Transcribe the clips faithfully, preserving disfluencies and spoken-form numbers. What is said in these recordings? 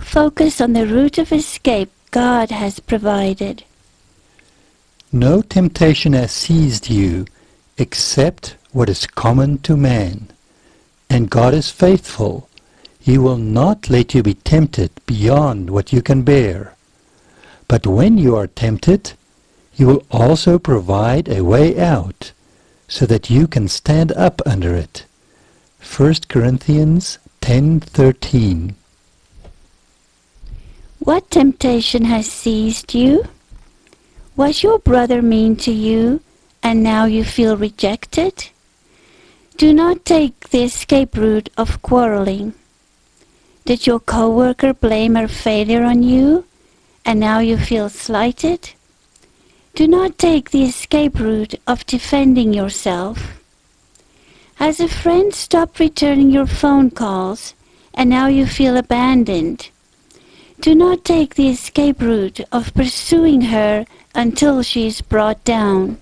Focus on the route of escape God has provided. No temptation has seized you except what is common to man. And God is faithful. He will not let you be tempted beyond what you can bear. But when you are tempted, He will also provide a way out, so that you can stand up under it. First Corinthians ten thirteen. What temptation has seized you? Was your brother mean to you, and now you feel rejected? Do not take the escape route of quarreling. Did your co-worker blame her failure on you, and now you feel slighted? Do not take the escape route of defending yourself. Has a friend stopped returning your phone calls, and now you feel abandoned? Do not take the escape route of pursuing her until she is brought down.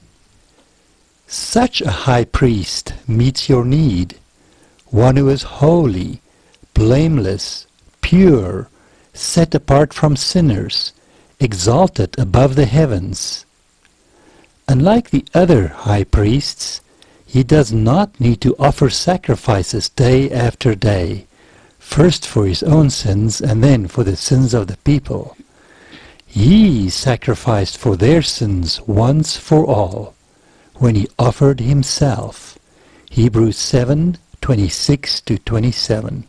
Such a high priest meets your need, one who is holy, blameless, pure, set apart from sinners, exalted above the heavens. Unlike the other high priests, he does not need to offer sacrifices day after day, first for his own sins and then for the sins of the people. He sacrificed for their sins once for all, when he offered himself. Hebrews seven twenty-six to twenty-seven.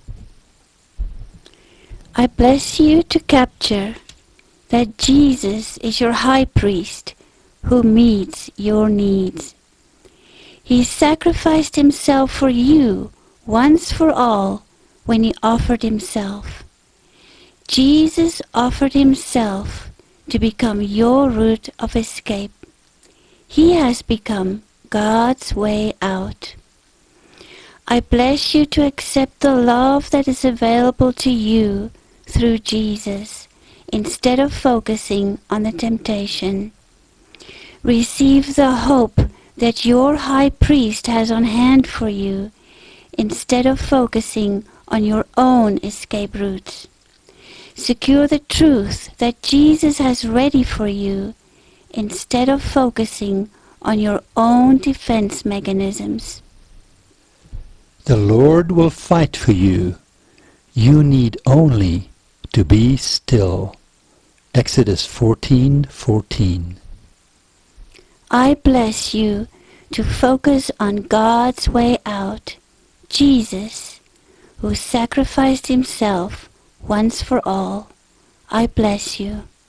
I bless you to capture that Jesus is your high priest who meets your needs. He sacrificed himself for you once for all when he offered himself. Jesus offered himself to become your route of escape. He has become God's way out. I bless you to accept the love that is available to you through Jesus, instead of focusing on the temptation. Receive the hope that your high priest has on hand for you, instead of focusing on your own escape routes. Secure the truth that Jesus has ready for you, instead of focusing on your own defense mechanisms. The Lord will fight for you. You need only to be still. Exodus fourteen fourteen. I bless you to focus on God's way out, Jesus, who sacrificed himself once for all. I bless you.